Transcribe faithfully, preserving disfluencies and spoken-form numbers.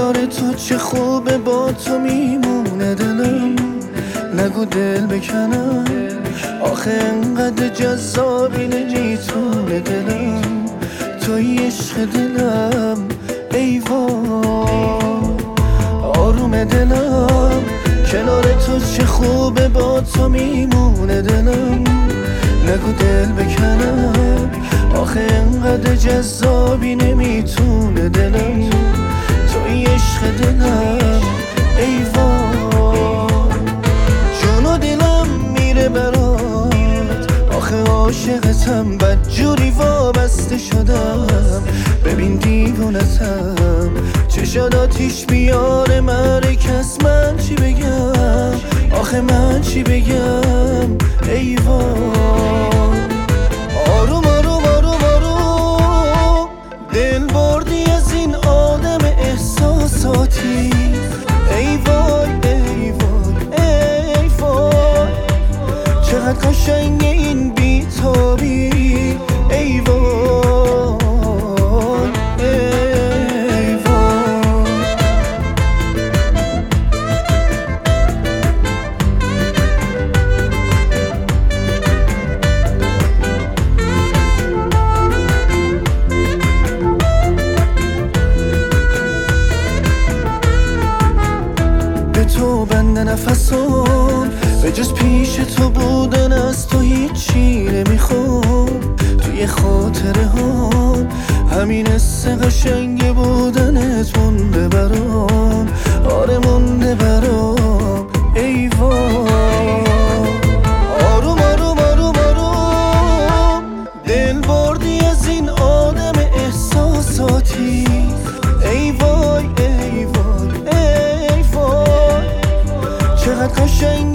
کنار تو چه خوبه با تو میمونه دلم، نگو دل بکنم آخه انقدر جذابی نمیتونه دلم، توی عشق دلم ای وای آروم دلم، کنار تو چه خوبه با تو میمونه دلم، نگو دل بکنم آخه انقدر جذابی نمیتونه دلم، توی عشق دلم ای وای جون و دلم میره برات، آخه عاشقتم بدجوری وابسته شدم، ببین دیوونتم چشاد آتیش بیاره مرکز، من چی بگم آخه من چی بگم ای وای آروم آروم آروم آروم دل بردی از این آدم احساساتی، ای وای ای وای ای وای چقدر قشنگه این بی‌تابی، ای وای ای وای به تو بنده نفسم، به جز پیش تو بودن از تو هیچی نمیخوام، توی خاطره هم همین حس قشنگ بودنت مونده برام، آره مونده برام ای وای آروم آروم آروم آروم دل بردی از این آدم احساساتی، ای وای ای وای ای وای چقدر قشنگ